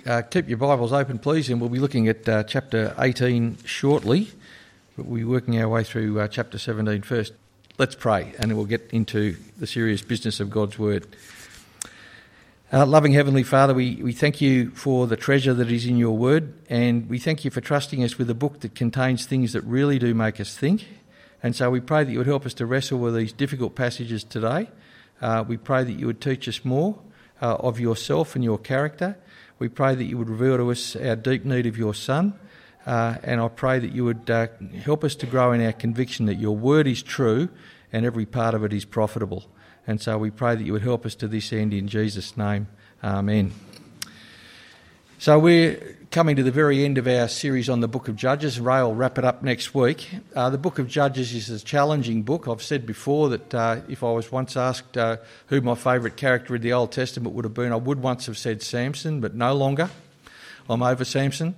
Keep your Bibles open, please, and we'll be looking at chapter 18 shortly, but we'll be working our way through chapter 17 first. Let's pray, and then we'll get into the serious business of God's Word. Loving Heavenly Father, we thank you for the treasure that is in your Word, and we thank you for trusting us with a book that contains things that really do make us think. And so we pray that you would help us to wrestle with these difficult passages today. We pray that you would teach us more of yourself and your character. We pray that you would reveal to us our deep need of your Son, and I pray that you would help us to grow in our conviction that your word is true and every part of it is profitable. And so we pray that you would help us to this end in Jesus' name. Amen. So we're coming to the very end of our series on the Book of Judges. Ray will wrap it up next week. The Book of Judges is a challenging book. I've said before that if I was once asked who my favourite character in the Old Testament would have been, I would once have said Samson, but no longer. I'm over Samson.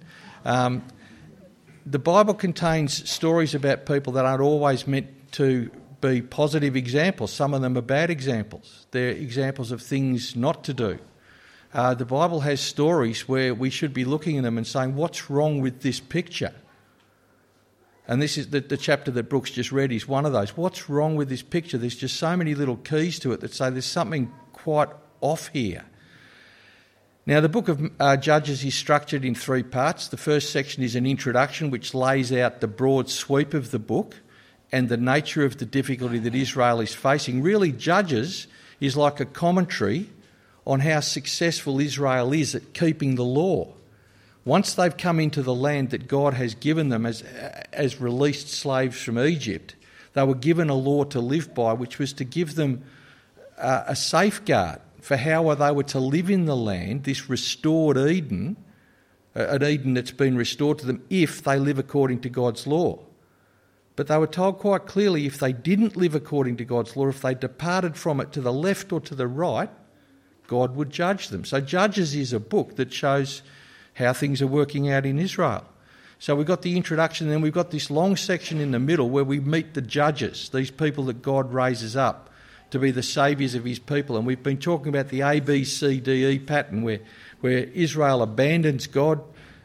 The Bible contains stories about people that aren't always meant to be positive examples. Some of them are bad examples. They're examples of things not to do. The Bible has stories where we should be looking at them and saying, what's wrong with this picture? And this is the chapter that Brooks just read is one of those. What's wrong with this picture? There's just so many little keys to it that say there's something quite off here. Now, the book of Judges is structured in three parts. The first section is an introduction which lays out the broad sweep of the book and the nature of the difficulty that Israel is facing. Really, Judges is like a commentary on how successful Israel is at keeping the law. Once they've come into the land that God has given them as released slaves from Egypt, they were given a law to live by, which was to give them a safeguard for how they were to live in the land, this restored Eden, an Eden that's been restored to them if they live according to God's law. But they were told quite clearly if they didn't live according to God's law, if they departed from it to the left or to the right, God would judge them. So Judges is a book that shows how things are working out in Israel. So we've got the introduction, and then we've got this long section in the middle where we meet the judges, these people that God raises up to be the saviours of his people. And we've been talking about the A, B, C, D, E pattern where Israel abandons God.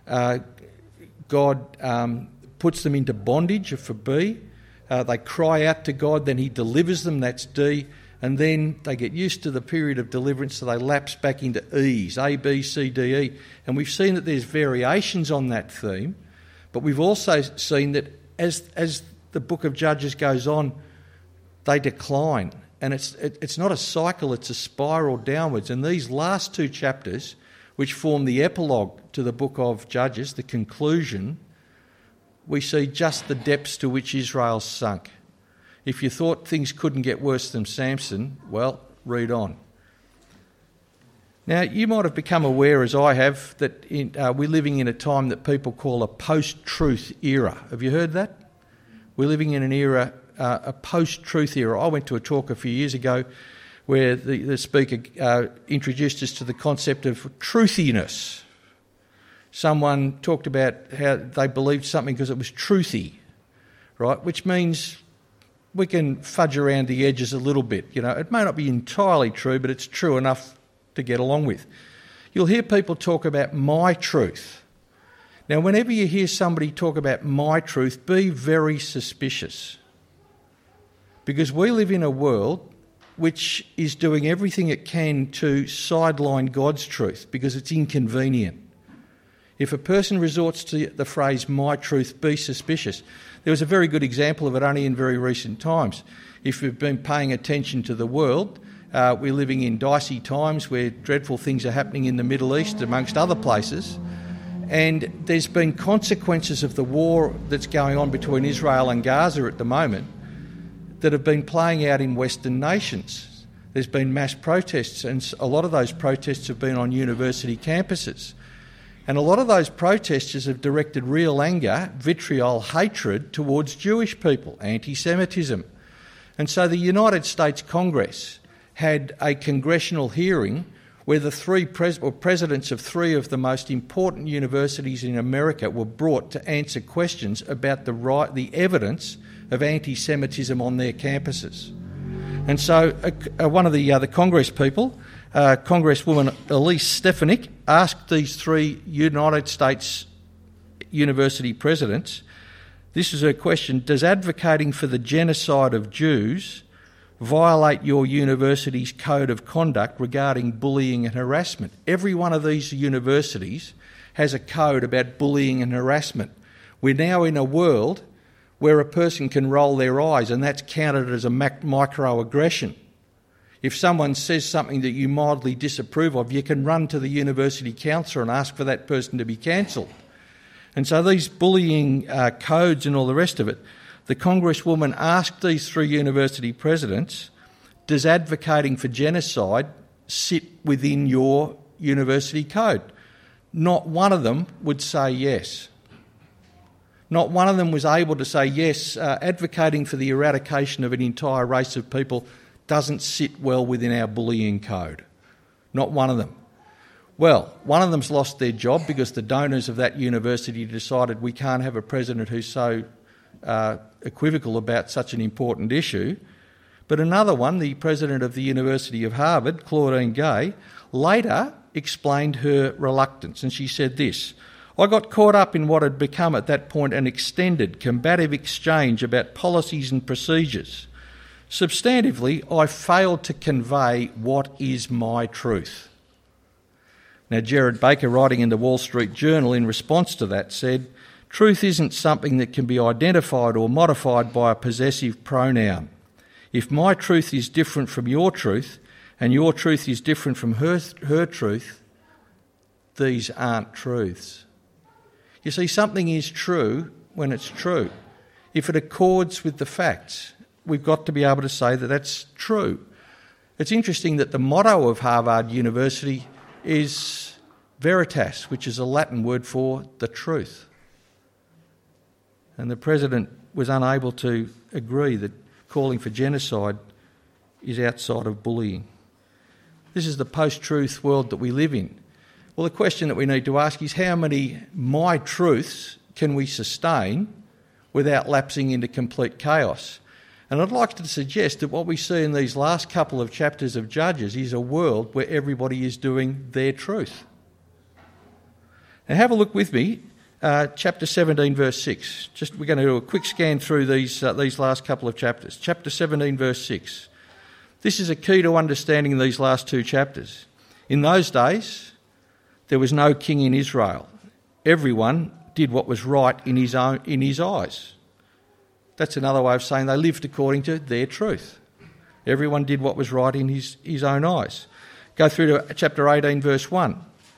God puts them into bondage for B. They cry out to God, then he delivers them, that's D. And then they get used to the period of deliverance, so they lapse back into E's, A, B, C, D, E. And we've seen that there's variations on that theme, but we've also seen that as the book of Judges goes on, they decline. And it's not a cycle, it's a spiral downwards. And these last two chapters, which form the epilogue to the book of Judges, the conclusion, we see just the depths to which Israel sunk. If you thought things couldn't get worse than Samson, well, read on. Now, you might have become aware, as I have, that we're living in a time that people call a post-truth era. Have you heard that? We're living in an era, a post-truth era. I went to a talk a few years ago where the speaker introduced us to the concept of truthiness. Someone talked about how they believed something because it was truthy, right? Which means we can fudge around the edges a little bit. You know, it may not be entirely true, but it's true enough to get along with. You'll hear people talk about my truth. Now, whenever you hear somebody talk about my truth, be very suspicious. Because we live in a world which is doing everything it can to sideline God's truth because it's inconvenient. If a person resorts to the phrase, my truth, be suspicious. There was a very good example of it only in very recent times. If you've been paying attention to the world, we're living in dicey times where dreadful things are happening in the Middle East, amongst other places. And there's been consequences of the war that's going on between Israel and Gaza at the moment that have been playing out in Western nations. There's been mass protests, and a lot of those protests have been on university campuses. And a lot of those protesters have directed real anger, vitriol, hatred towards Jewish people, anti-Semitism. And so the United States Congress had a congressional hearing where the presidents of three of the most important universities in America were brought to answer questions about the evidence of anti-Semitism on their campuses. And so one of the Congress people Congresswoman Elise Stefanik asked these three United States university presidents, this is her question, does advocating for the genocide of Jews violate your university's code of conduct regarding bullying and harassment? Every one of these universities has a code about bullying and harassment. We're now in a world where a person can roll their eyes and that's counted as a microaggression. If someone says something that you mildly disapprove of, you can run to the university counsellor and ask for that person to be cancelled. And so these bullying codes and all the rest of it, the Congresswoman asked these three university presidents, does advocating for genocide sit within your university code? Not one of them would say yes. Not one of them was able to say yes, advocating for the eradication of an entire race of people doesn't sit well within our bullying code. Not one of them. Well, one of them's lost their job because the donors of that university decided we can't have a president who's so equivocal about such an important issue. But another one, the president of the University of Harvard, Claudine Gay, later explained her reluctance, and she said this, I got caught up in what had become at that point an extended, combative exchange about policies and procedures. Substantively, I failed to convey what is my truth. Now, Gerard Baker, writing in the Wall Street Journal in response to that, said, truth isn't something that can be identified or modified by a possessive pronoun. If my truth is different from your truth, and your truth is different from her truth, these aren't truths. You see, something is true when it's true. If it accords with the facts, we've got to be able to say that that's true. It's interesting that the motto of Harvard University is veritas, which is a Latin word for the truth. And the president was unable to agree that calling for genocide is outside of bullying. This is the post-truth world that we live in. Well, the question that we need to ask is how many my truths can we sustain without lapsing into complete chaos? And I'd like to suggest that what we see in these last couple of chapters of Judges is a world where everybody is doing their truth. Now have a look with me, chapter 17, verse 6. We're going to do a quick scan through these last couple of chapters. Chapter 17, verse 6. This is a key to understanding these last two chapters. In those days, there was no king in Israel. Everyone did what was right in his eyes. That's another way of saying they lived according to their truth. Everyone did what was right in his own eyes. Go through to chapter 18, verse 1.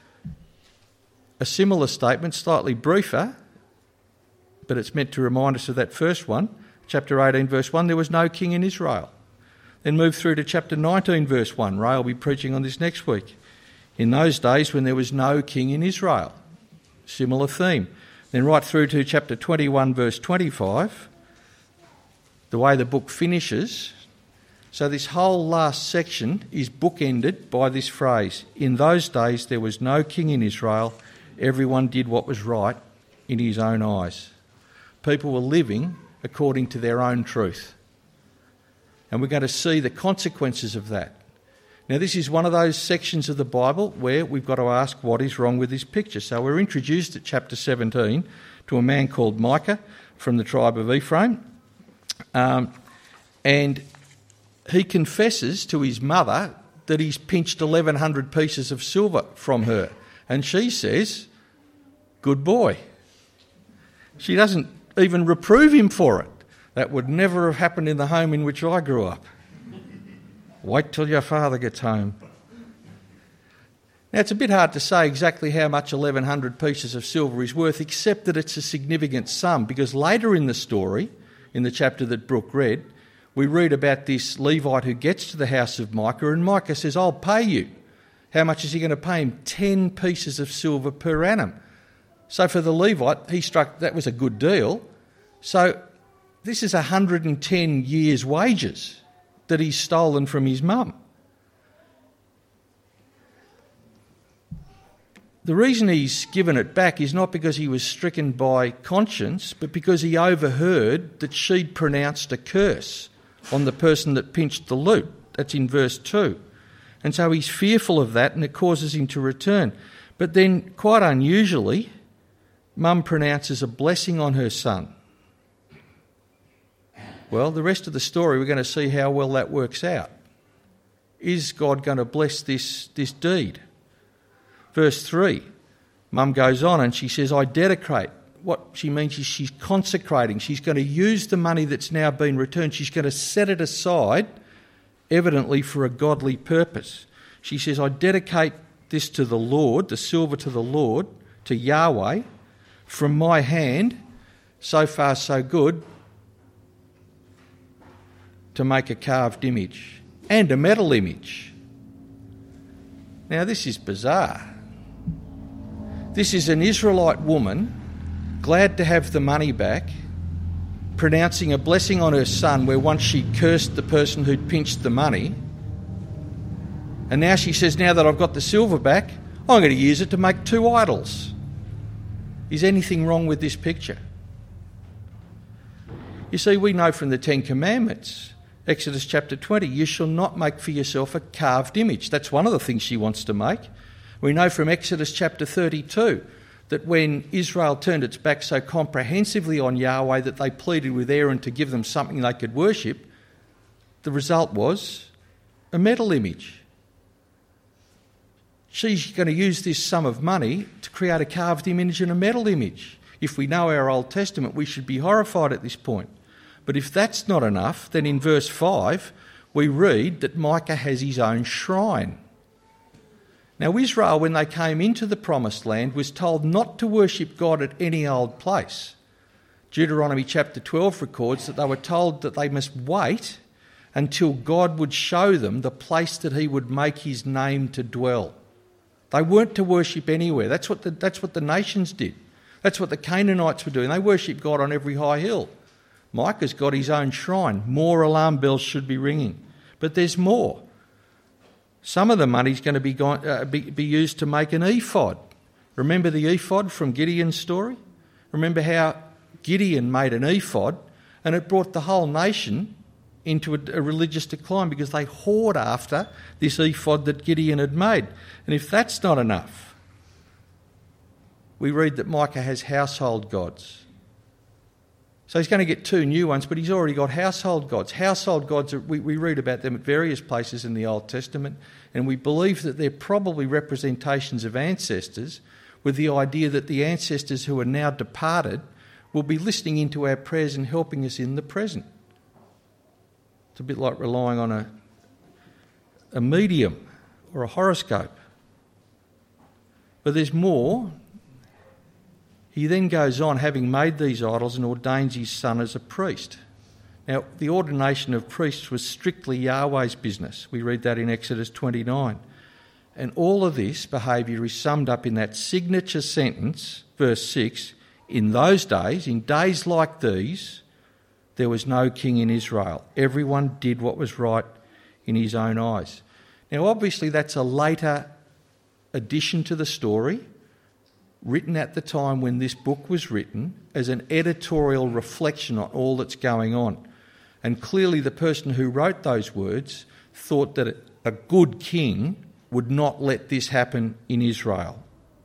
A similar statement, slightly briefer, but it's meant to remind us of that first one. Chapter 18, verse 1, there was no king in Israel. Then move through to chapter 19, verse 1. Ray will be preaching on this next week. In those days when there was no king in Israel. Similar theme. Then right through to chapter 21, verse 25. The way the book finishes. So this whole last section is bookended by this phrase. In those days there was no king in Israel. Everyone did what was right in his own eyes. People were living according to their own truth. And we're going to see the consequences of that. Now, this is one of those sections of the Bible where we've got to ask what is wrong with this picture. So we're introduced at chapter 17 to a man called Micah from the tribe of Ephraim. And he confesses to his mother that he's pinched 1,100 pieces of silver from her. And she says, good boy. She doesn't even reprove him for it. That would never have happened in the home in which I grew up. Wait till your father gets home. Now, it's a bit hard to say exactly how much 1,100 pieces of silver is worth, except that it's a significant sum, because later in the story, in the chapter that Brooke read, we read about this Levite who gets to the house of Micah, and Micah says, I'll pay you. How much is he going to pay him? 10 pieces of silver per annum. So for the Levite, that was a good deal. So this is 110 years' wages that he's stolen from his mum. The reason he's given it back is not because he was stricken by conscience, but because he overheard that she'd pronounced a curse on the person that pinched the loot. That's in verse 2. And so he's fearful of that, and it causes him to return. But then, quite unusually, Mum pronounces a blessing on her son. Well, the rest of the story, we're going to see how well that works out. Is God going to bless this deed? Verse 3, Mum goes on and she says, I dedicate. What she means is she's consecrating. She's going to use the money that's now been returned. She's going to set it aside, evidently for a godly purpose. She says, I dedicate this to the Lord, the silver to the Lord, to Yahweh. From my hand, so far so good, to make a carved image and a metal image. Now this is bizarre. This is an Israelite woman, glad to have the money back, pronouncing a blessing on her son where once she cursed the person who'd pinched the money. And now she says, now that I've got the silver back, I'm going to use it to make 2 idols. Is anything wrong with this picture? You see, we know from the 10 Commandments, Exodus chapter 20, you shall not make for yourself a carved image. That's one of the things she wants to make. We know from Exodus chapter 32 that when Israel turned its back so comprehensively on Yahweh that they pleaded with Aaron to give them something they could worship, the result was a metal image. She's going to use this sum of money to create a carved image and a metal image. If we know our Old Testament, we should be horrified at this point. But if that's not enough, then in verse 5, we read that Micah has his own shrine. Now, Israel, when they came into the Promised Land, was told not to worship God at any old place. Deuteronomy chapter 12 records that they were told that they must wait until God would show them the place that he would make his name to dwell. They weren't to worship anywhere. That's what the nations did. That's what the Canaanites were doing. They worshipped God on every high hill. Micah's got his own shrine. More alarm bells should be ringing. But there's more. Some of the money's going to be used to make an ephod. Remember the ephod from Gideon's story? Remember how Gideon made an ephod and it brought the whole nation into a religious decline because they whored after this ephod that Gideon had made. And if that's not enough, we read that Micah has household gods. So he's going to get 2 new ones, but he's already got household gods. Household gods, we read about them at various places in the Old Testament, and we believe that they're probably representations of ancestors, with the idea that the ancestors who are now departed will be listening into our prayers and helping us in the present. It's a bit like relying on a medium or a horoscope. But there's more. He then goes on, having made these idols, and ordains his son as a priest. Now, the ordination of priests was strictly Yahweh's business. We read that in Exodus 29. And all of this behaviour is summed up in that signature sentence, verse 6, in those days, in days like these, there was no king in Israel. Everyone did what was right in his own eyes. Now, obviously, that's a later addition to the story, written at the time when this book was written as an editorial reflection on all that's going on. And clearly the person who wrote those words thought that a good king would not let this happen in Israel.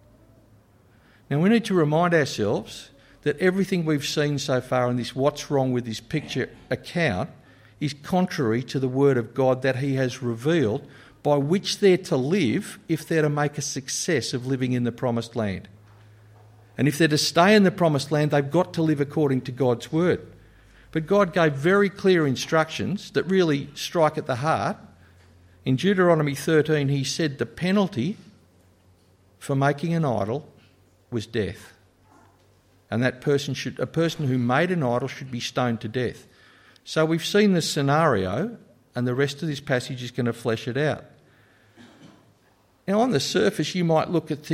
Now we need to remind ourselves that everything we've seen so far in this what's wrong with this picture account is contrary to the word of God that he has revealed, by which they're to live if they're to make a success of living in the promised land. And if they're to stay in the promised land, they've got to live according to God's word. But God gave very clear instructions that really strike at the heart. In Deuteronomy 13, he said the penalty for making an idol was death. And a person who made an idol should be stoned to death. So we've seen this scenario, and the rest of this passage is going to flesh it out. Now, on the surface, you might look at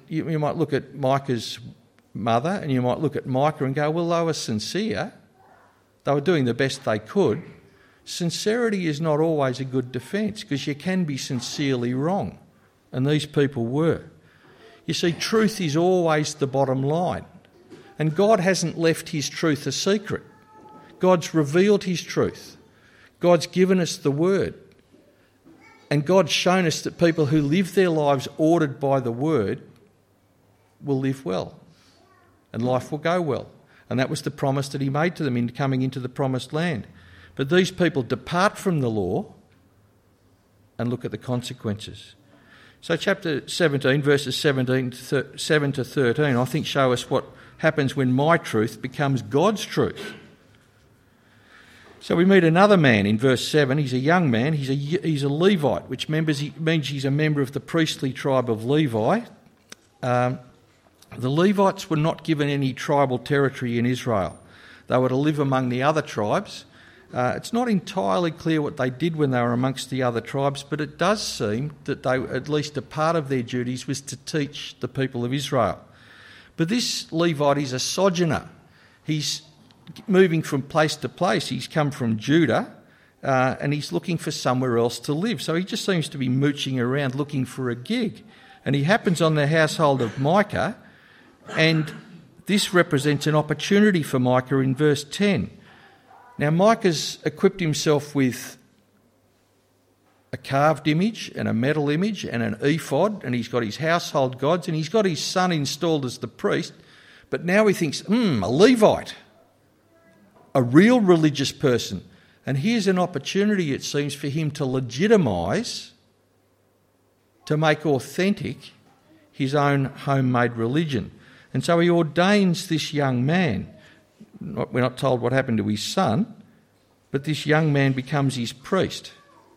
Micah's mother, and you might look at Micah and go, well, they were sincere. They were doing the best they could. Sincerity is not always a good defence, because you can be sincerely wrong, and these people were. You see, truth is always the bottom line, and God hasn't left his truth a secret. God's revealed his truth. God's given us the word. And God's shown us that people who live their lives ordered by the word will live well and life will go well. And that was the promise that he made to them in coming into the promised land. But these people depart from the law and look at the consequences. So chapter 17, verses 7 to 13, I think show us what happens when my truth becomes God's truth. So we meet another man in verse 7. He's a young man. He's a Levite, which means he's a member of the priestly tribe of Levi. The Levites were not given any tribal territory in Israel. They were to live among the other tribes. It's not entirely clear what they did when they were amongst the other tribes, but it does seem that at least a part of their duties was to teach the people of Israel. But this Levite is a sojourner. He's moving from place to place. He's come from Judah and he's looking for somewhere else to live. So he just seems to be mooching around looking for a gig. And he happens on the household of Micah, and this represents an opportunity for Micah in verse 10. Now, Micah's equipped himself with a carved image and a metal image and an ephod, and he's got his household gods, and he's got his son installed as the priest. But now he thinks, a Levite, a real religious person. And here's an opportunity, it seems, for him to legitimise, to make authentic his own homemade religion. And so he ordains this young man. We're not told what happened to his son, but this young man becomes his priest.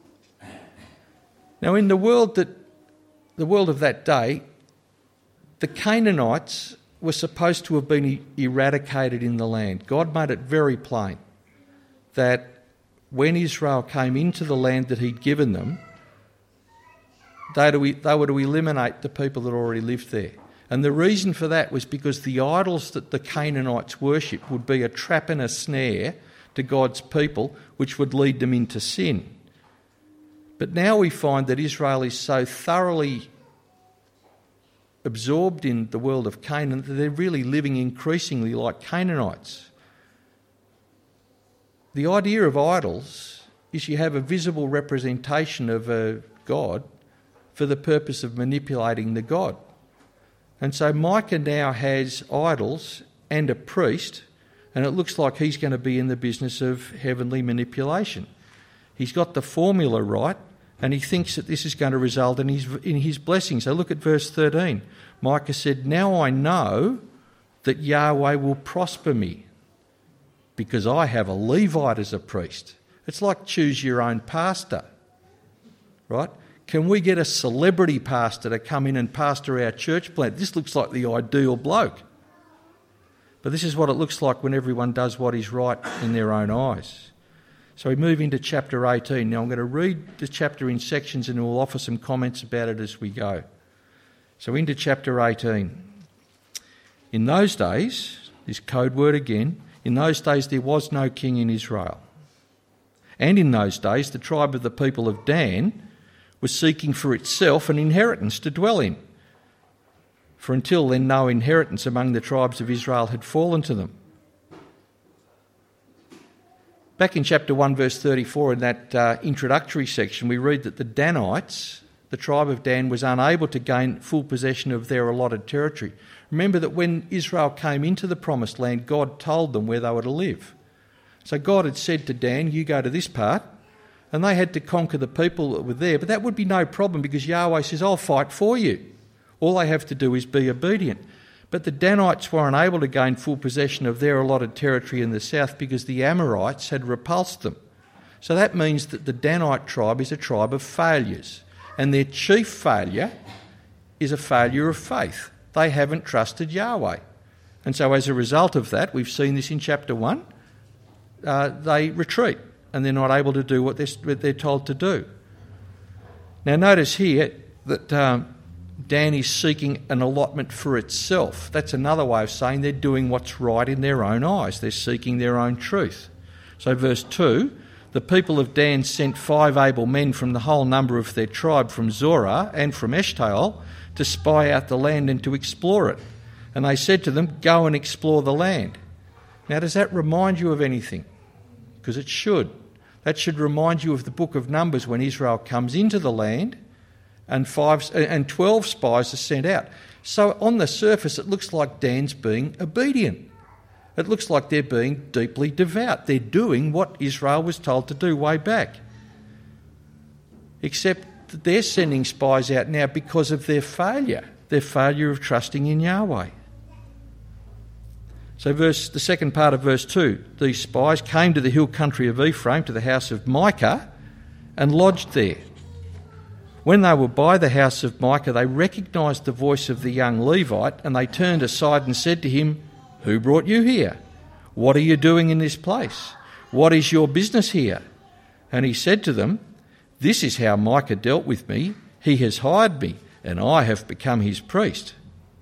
Now, in the world of that day, the Canaanites were supposed to have been eradicated in the land. God made it very plain that when Israel came into the land that he'd given them, they were to eliminate the people that already lived there. And the reason for that was because the idols that the Canaanites worshipped would be a trap and a snare to God's people, which would lead them into sin. But now we find that Israel is so thoroughly absorbed in the world of Canaan that they're really living increasingly like Canaanites. The idea of idols is you have a visible representation of a god for the purpose of manipulating the god. And so Micah now has idols and a priest, and it looks like he's going to be in the business of heavenly manipulation. He's got the formula right, and he thinks that this is going to result in his blessing. So look at verse 13. Micah said, "Now I know that Yahweh will prosper me, because I have a Levite as a priest." It's like choose your own pastor, right? Can we get a celebrity pastor to come in and pastor our church plant? This looks like the ideal bloke. But this is what it looks like when everyone does what is right in their own eyes. So we move into chapter 18. Now I'm going to read the chapter in sections and we'll offer some comments about it as we go. So into chapter 18. In those days, this code word again, in those days there was no king in Israel. And in those days the tribe of the people of Dan was seeking for itself an inheritance to dwell in. For until then no inheritance among the tribes of Israel had fallen to them. Back in chapter 1 verse 34 in that introductory section we read that the Danites, the tribe of Dan, was unable to gain full possession of their allotted territory. Remember that when Israel came into the promised land, God told them where they were to live. So God had said to Dan, you go to this part, and they had to conquer the people that were there, but that would be no problem because Yahweh says, I'll fight for you. All they have to do is be obedient. But the Danites were unable to gain full possession of their allotted territory in the south because the Amorites had repulsed them. So that means that the Danite tribe is a tribe of failures, and their chief failure is a failure of faith. They haven't trusted Yahweh. And so as a result of that, we've seen this in chapter 1, they retreat and they're not able to do what they're told to do. Now notice here that Dan is seeking an allotment for itself. That's another way of saying they're doing what's right in their own eyes. They're seeking their own truth. So verse 2, the people of Dan sent 5 able men from the whole number of their tribe from Zorah and from Eshtaol to spy out the land and to explore it. And they said to them, go and explore the land. Now does that remind you of anything? Because it should. That should remind you of the book of Numbers when Israel comes into the land and 12 spies are sent out. So on the surface it looks like Dan's being obedient. It looks like they're being deeply devout. They're doing what Israel was told to do way back. Except that they're sending spies out now because of their failure of trusting in Yahweh. So the second part of verse 2, these spies came to the hill country of Ephraim, to the house of Micah, and lodged there. When they were by the house of Micah, they recognised the voice of the young Levite, and they turned aside and said to him, "Who brought you here? What are you doing in this place? What is your business here?" And he said to them, "This is how Micah dealt with me. He has hired me, and I have become his priest."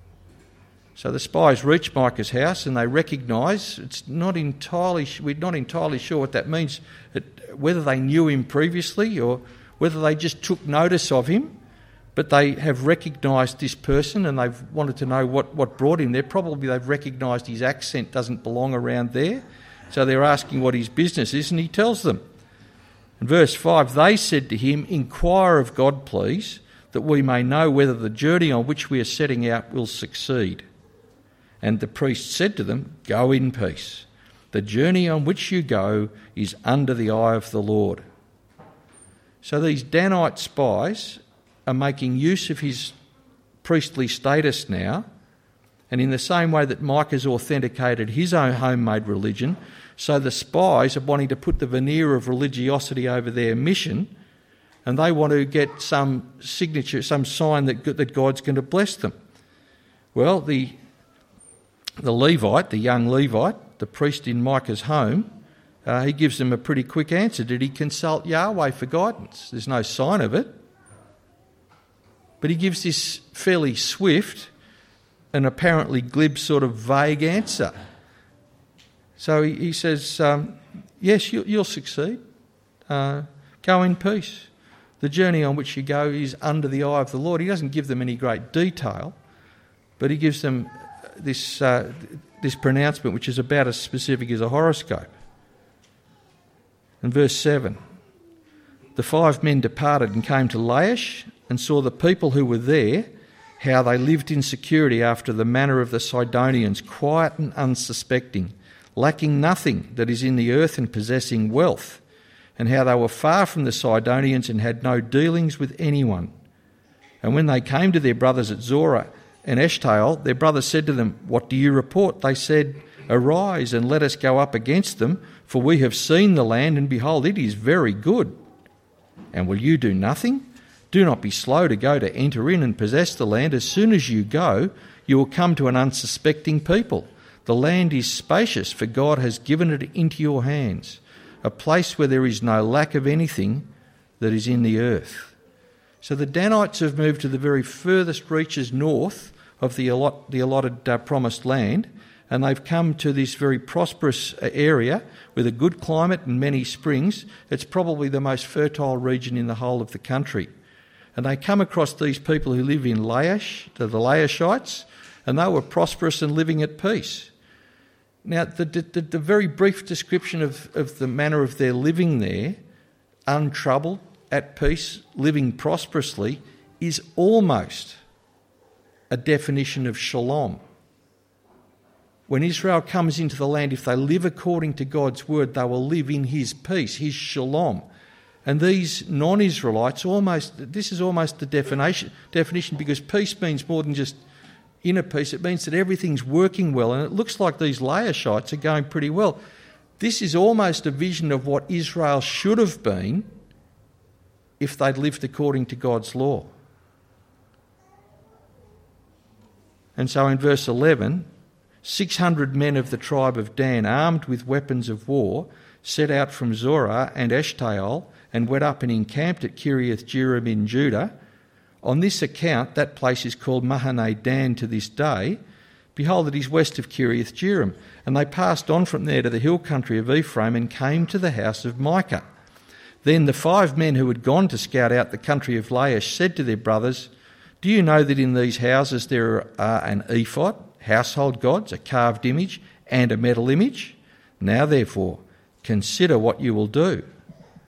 So the spies reach Micah's house and they recognise, we're not entirely sure what that means, whether they knew him previously or whether they just took notice of him, but they have recognised this person and they've wanted to know what brought him there. Probably they've recognised his accent doesn't belong around there, so they're asking what his business is, and he tells them. In verse 5, they said to him, "Inquire of God, please, that we may know whether the journey on which we are setting out will succeed." And the priest said to them, "Go in peace. The journey on which you go is under the eye of the Lord." So these Danite spies are making use of his priestly status now, and in the same way that Micah's authenticated his own homemade religion, so the spies are wanting to put the veneer of religiosity over their mission, and they want to get some signature, some sign that God's going to bless them. Well, the Levite, the young Levite, the priest in Micah's home, he gives them a pretty quick answer. Did he consult Yahweh for guidance? There's no sign of it. But he gives this fairly swift and apparently glib sort of vague answer. So he says, yes, you'll succeed. Go in peace. The journey on which you go is under the eye of the Lord. He doesn't give them any great detail, but he gives them this pronouncement which is about as specific as a horoscope. In verse 7, the 5 men departed and came to Laish and saw the people who were there, how they lived in security after the manner of the Sidonians, quiet and unsuspecting, lacking nothing that is in the earth and possessing wealth, and how they were far from the Sidonians and had no dealings with anyone. And when they came to their brothers at Zorah and Eshtaol, their brothers said to them, "What do you report?" They said, "Arise and let us go up against them, for we have seen the land, and behold, it is very good. And will you do nothing? Do not be slow to go to enter in and possess the land. As soon as you go, you will come to an unsuspecting people. The land is spacious, for God has given it into your hands, a place where there is no lack of anything that is in the earth." So the Danites have moved to the very furthest reaches north of the allotted promised land, and they've come to this very prosperous area with a good climate and many springs. It's probably the most fertile region in the whole of the country. And they come across these people who live in Laish, the Laishites, and they were prosperous and living at peace. Now, the very brief description of the manner of their living there, untroubled, at peace, living prosperously, is almost a definition of shalom. When Israel comes into the land, if they live according to God's word, they will live in his peace, his shalom. And these non-Israelites, this is almost the definition, because peace means more than just inner peace. It means that everything's working well, and it looks like these Laishites are going pretty well. This is almost a vision of what Israel should have been if they'd lived according to God's law. And so in verse 11, 600 men of the tribe of Dan, armed with weapons of war, set out from Zorah and Eshtaol and went up and encamped at Kiriath Jearim in Judah. On this account, that place is called Mahane Dan to this day. Behold, it is west of Kiriath Jearim. And they passed on from there to the hill country of Ephraim and came to the house of Micah. Then the 5 men who had gone to scout out the country of Laish said to their brothers, "Do you know that in these houses there are an ephod, household gods, a carved image, and a metal image? Now therefore, consider what you will do."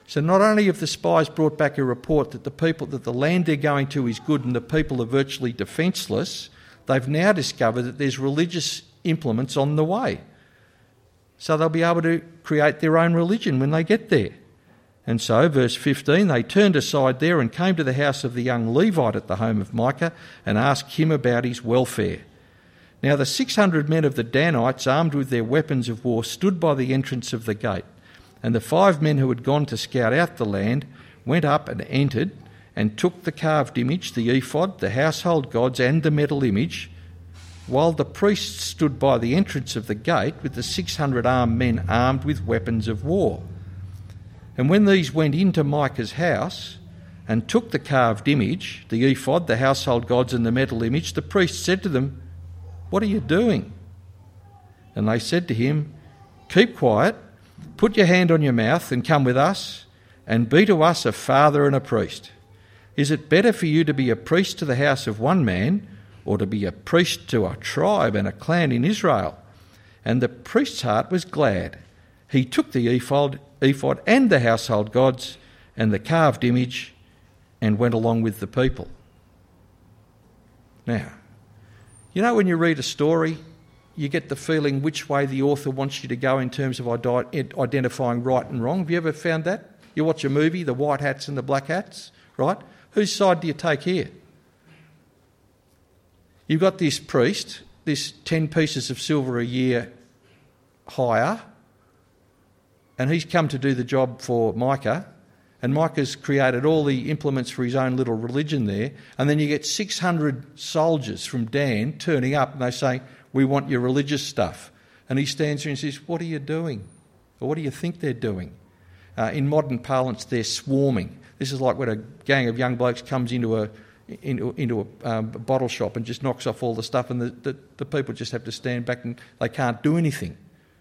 So not only have the spies brought back a report that the land they're going to is good and the people are virtually defenceless, they've now discovered that there's religious implements on the way. So they'll be able to create their own religion when they get there. And so, verse 15, they turned aside there and came to the house of the young Levite at the home of Micah and asked him about his welfare. Now the 600 men of the Danites, armed with their weapons of war, stood by the entrance of the gate. And the 5 men who had gone to scout out the land went up and entered and took the carved image, the ephod, the household gods and the metal image, while the priests stood by the entrance of the gate with the 600 armed men armed with weapons of war. And when these went into Micah's house and took the carved image, the ephod, the household gods and the metal image, the priest said to them, "What are you doing?" And they said to him, "Keep quiet, put your hand on your mouth and come with us, and be to us a father and a priest. Is it better for you to be a priest to the house of one man, or to be a priest to a tribe and a clan in Israel?" And the priest's heart was glad. He took the ephod and the household gods and the carved image and went along with the people. Now, you know when you read a story, you get the feeling which way the author wants you to go in terms of identifying right and wrong. Have you ever found that? You watch a movie, the white hats and the black hats, right? Whose side do you take here? You've got this priest, this 10 pieces of silver a year hire, and he's come to do the job for Micah, and Micah's created all the implements for his own little religion there, and then you get 600 soldiers from Dan turning up and they say, "We want your religious stuff." And he stands there and says, "What are you doing?" Or what do you think they're doing? In modern parlance, they're swarming. This is like when a gang of young blokes comes into a bottle shop and just knocks off all the stuff, and the people just have to stand back and they can't do anything.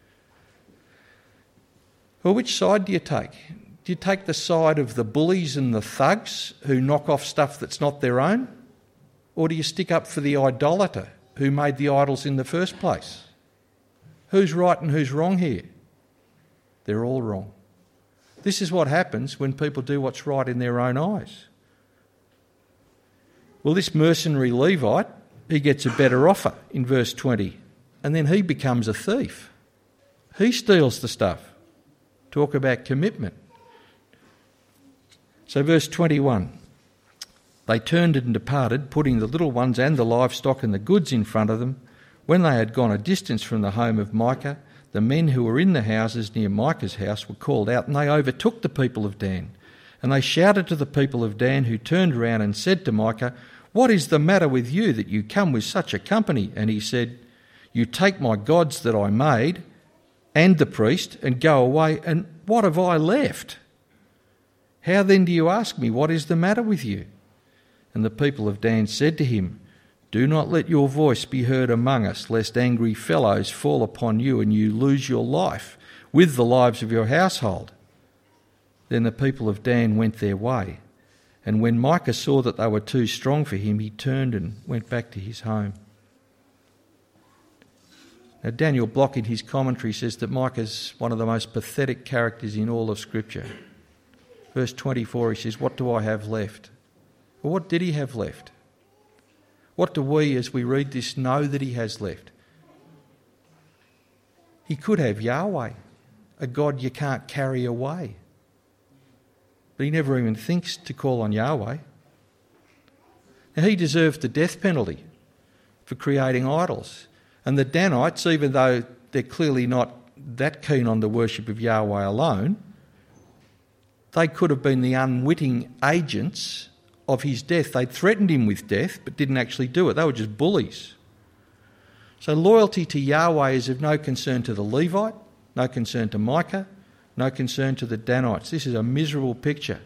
Well, which side do you take? Do you take the side of the bullies and the thugs who knock off stuff that's not their own? Or do you stick up for the idolater who made the idols in the first place? Who's right and who's wrong here? They're all wrong. This is what happens when people do what's right in their own eyes. Well, this mercenary Levite, he gets a better offer in verse 20, and then he becomes a thief. He steals the stuff. Talk about commitment. So verse 21, they turned and departed, putting the little ones and the livestock and the goods in front of them. When they had gone a distance from the home of Micah, the men who were in the houses near Micah's house were called out, and they overtook the people of Dan. And they shouted to the people of Dan, who turned around and said to Micah, "What is the matter with you that you come with such a company?" And he said, "You take my gods that I made and the priest and go away, and what have I left? How then do you ask me, what is the matter with you?" And the people of Dan said to him, "Do not let your voice be heard among us, lest angry fellows fall upon you and you lose your life with the lives of your household." Then the people of Dan went their way. And when Micah saw that they were too strong for him, he turned and went back to his home. Now, Daniel Block in his commentary says that Micah's one of the most pathetic characters in all of Scripture. Verse 24, he says, "What do I have left?" Well, what did he have left? What do we, as we read this, know that he has left? He could have Yahweh, a God you can't carry away. But he never even thinks to call on Yahweh. Now, he deserved the death penalty for creating idols. And the Danites, even though they're clearly not that keen on the worship of Yahweh alone, they could have been the unwitting agents of his death. They'd threatened him with death but didn't actually do it. They were just bullies. So loyalty to Yahweh is of no concern to the Levite, no concern to Micah, no concern to the Danites. This is a miserable picture.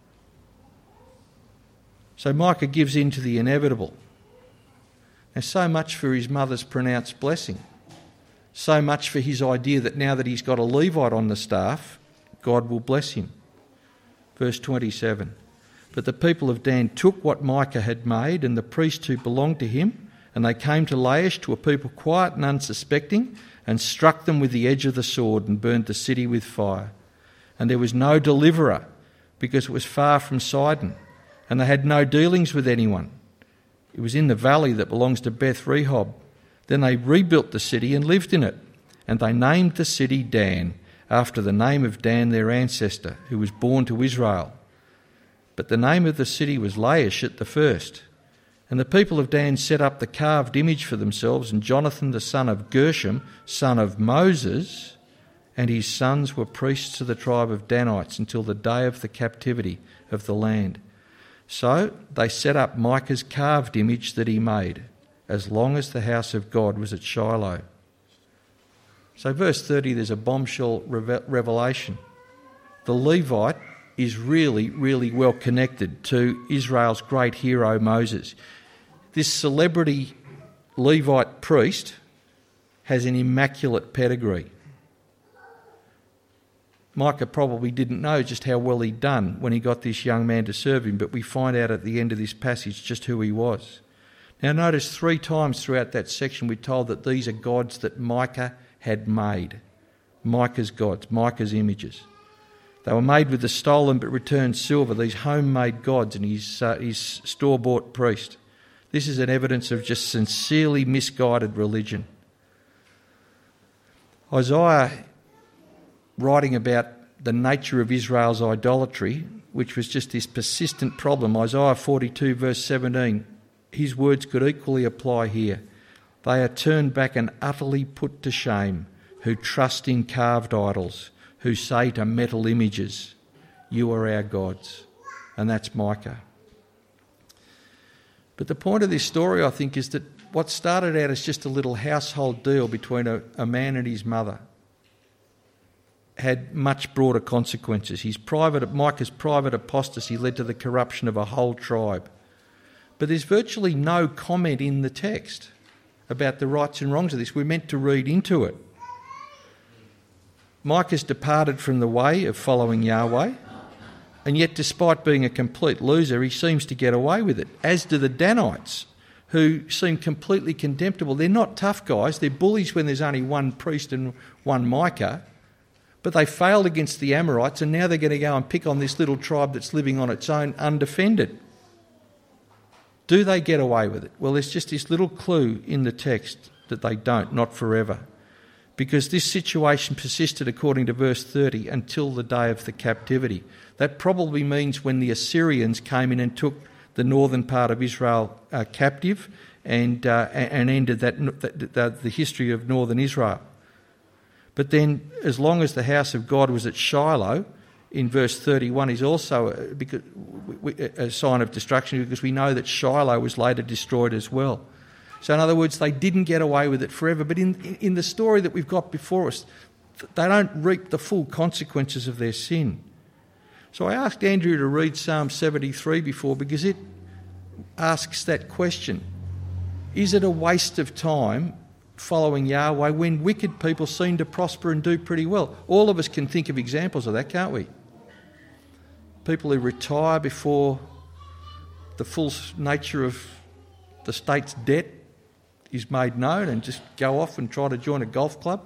So Micah gives in to the inevitable. Now, so much for his mother's pronounced blessing. So much for his idea that now that he's got a Levite on the staff, God will bless him. Verse 27, "But the people of Dan took what Micah had made and the priests who belonged to him, and they came to Laish, to a people quiet and unsuspecting, and struck them with the edge of the sword and burned the city with fire. And there was no deliverer because it was far from Sidon, and they had no dealings with anyone. It was in the valley that belongs to Beth Rehob. Then they rebuilt the city and lived in it, and they named the city Dan, after the name of Dan their ancestor, who was born to Israel. But the name of the city was Laish at the first. And the people of Dan set up the carved image for themselves, and Jonathan the son of Gershom, son of Moses, and his sons were priests to the tribe of Danites until the day of the captivity of the land. So they set up Micah's carved image that he made, as long as the house of God was at Shiloh. So verse 30, there's a bombshell revelation. The Levite is really, really well connected to Israel's great hero Moses. This celebrity Levite priest has an immaculate pedigree. Micah probably didn't know just how well he'd done when he got this young man to serve him, but we find out at the end of this passage just who he was. Now notice 3 times throughout that section we're told that these are gods that Micah had made. Micah's gods, Micah's images. They were made with the stolen but returned silver, these homemade gods, and his store-bought priest. This is an evidence of just sincerely misguided religion. Isaiah, writing about the nature of Israel's idolatry, which was just this persistent problem, Isaiah 42 verse 17, his words could equally apply here. They are turned back and utterly put to shame, who trust in carved idols, who say to metal images, you are our gods. And that's Micah. But the point of this story, I think, is that what started out as just a little household deal between a man and his mother had much broader consequences. Micah's private apostasy led to the corruption of a whole tribe. But there's virtually no comment in the text about the rights and wrongs of this. We're meant to read into it. Micah's departed from the way of following Yahweh, and yet despite being a complete loser, he seems to get away with it, as do the Danites, who seem completely contemptible. They're not tough guys, they're bullies when there's only one priest and one Micah, but they failed against the Amorites, and now they're going to go and pick on this little tribe that's living on its own, undefended. Do they get away with it? Well, there's just this little clue in the text that they don't, not forever. Because this situation persisted, according to verse 30, until the day of the captivity. That probably means when the Assyrians came in and took the northern part of Israel captive and ended the history of northern Israel. But then, as long as the house of God was at Shiloh, in verse 31 is also a sign of destruction, because we know that Shiloh was later destroyed as well. So in other words, they didn't get away with it forever. But in the story that we've got before us, they don't reap the full consequences of their sin. So I asked Andrew to read Psalm 73 before, because it asks that question. Is it a waste of time following Yahweh when wicked people seem to prosper and do pretty well? All of us can think of examples of that, can't we? People who retire before the full nature of the state's debt is made known and just go off and try to join a golf club.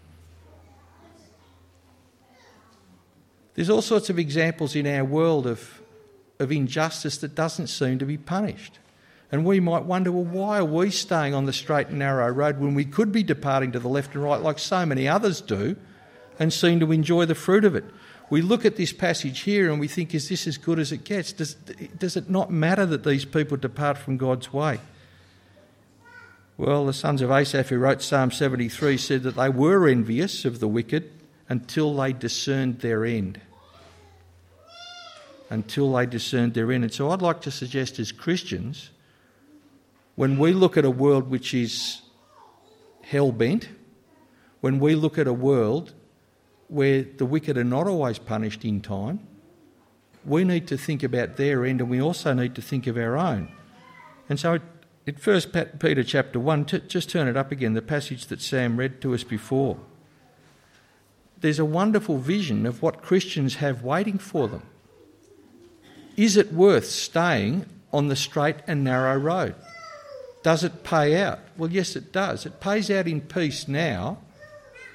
There's all sorts of examples in our world of injustice that doesn't seem to be punished. And we might wonder, well, why are we staying on the straight and narrow road when we could be departing to the left and right like so many others do and seem to enjoy the fruit of it? We look at this passage here and we think, is this as good as it gets? Does it not matter that these people depart from God's way? Well, the sons of Asaph, who wrote Psalm 73, said that they were envious of the wicked until they discerned their end. Until they discerned their end. And so I'd like to suggest as Christians, when we look at a world which is hell-bent, when we look at a world where the wicked are not always punished in time, we need to think about their end, and we also need to think of our own. And so in 1 Peter chapter 1, just turn it up again, the passage that Sam read to us before. There's a wonderful vision of what Christians have waiting for them. Is it worth staying on the straight and narrow road? Does it pay out? Well, yes, it does. It pays out in peace now,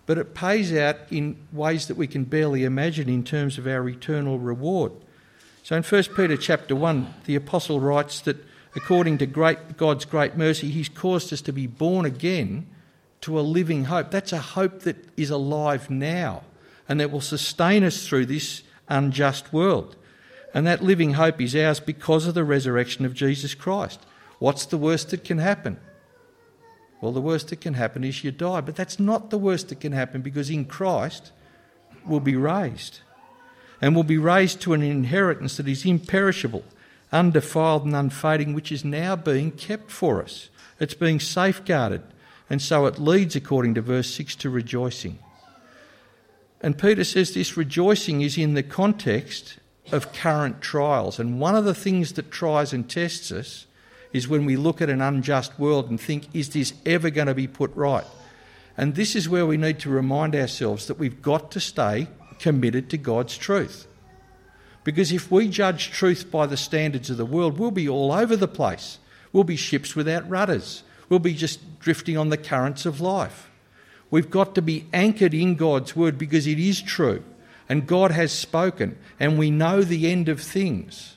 but it pays out in ways that we can barely imagine in terms of our eternal reward. So in 1 Peter chapter 1, the apostle writes that according to God's great mercy, he's caused us to be born again to a living hope. That's a hope that is alive now and that will sustain us through this unjust world. And that living hope is ours because of the resurrection of Jesus Christ. What's the worst that can happen? Well, the worst that can happen is you die. But that's not the worst that can happen, because in Christ we'll be raised. And we'll be raised to an inheritance that is imperishable, undefiled and unfading, which is now being kept for us. It's being safeguarded. And so it leads, according to verse 6, to rejoicing. And Peter says this rejoicing is in the context of current trials. And one of the things that tries and tests us is when we look at an unjust world and think, is this ever going to be put right? And this is where we need to remind ourselves that we've got to stay committed to God's truth. Because if we judge truth by the standards of the world, we'll be all over the place. We'll be ships without rudders. We'll be just drifting on the currents of life. We've got to be anchored in God's word because it is true and God has spoken and we know the end of things.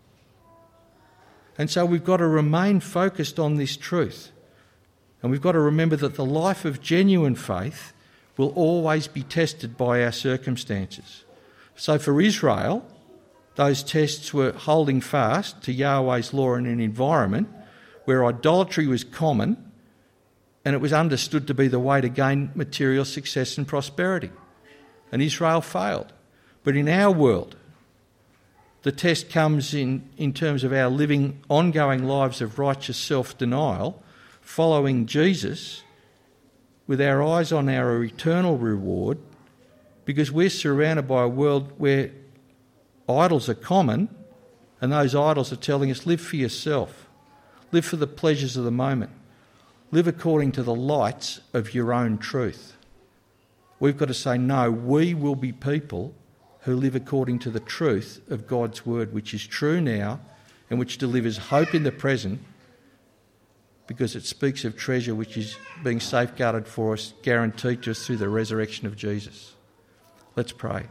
And so we've got to remain focused on this truth. And we've got to remember that the life of genuine faith will always be tested by our circumstances. So for Israel, those tests were holding fast to Yahweh's law in an environment where idolatry was common and it was understood to be the way to gain material success and prosperity. And Israel failed. But in our world, the test comes in terms of our living ongoing lives of righteous self-denial, following Jesus with our eyes on our eternal reward, because we're surrounded by a world where idols are common, and those idols are telling us, live for yourself, live for the pleasures of the moment, live according to the lights of your own truth. We've got to say, no, we will be people who live according to the truth of God's word, which is true now and which delivers hope in the present, because it speaks of treasure which is being safeguarded for us, guaranteed to us through the resurrection of Jesus. Let's pray.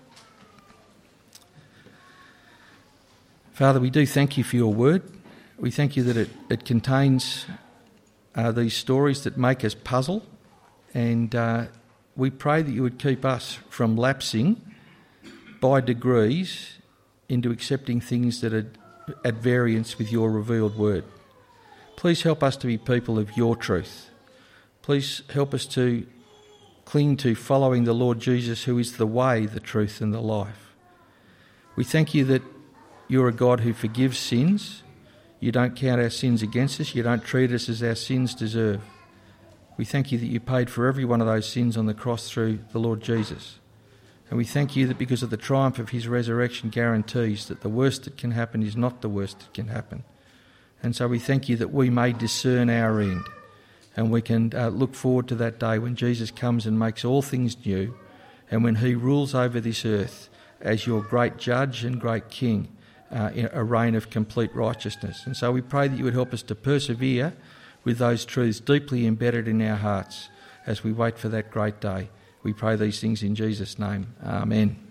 Father, we do thank you for your word. We thank you that it contains these stories that make us puzzle, and we pray that you would keep us from lapsing by degrees into accepting things that are at variance with your revealed word. Please help us to be people of your truth. Please help us to cling to following the Lord Jesus, who is the way, the truth and the life. We thank you that you're a God who forgives sins. You don't count our sins against us. You don't treat us as our sins deserve. We thank you that you paid for every one of those sins on the cross through the Lord Jesus. And we thank you that because of the triumph of his resurrection guarantees that the worst that can happen is not the worst that can happen. And so we thank you that we may discern our end, and we can look forward to that day when Jesus comes and makes all things new, and when he rules over this earth as your great judge and great king in a reign of complete righteousness. And so we pray that you would help us to persevere with those truths deeply embedded in our hearts as we wait for that great day. We pray these things in Jesus' name. Amen.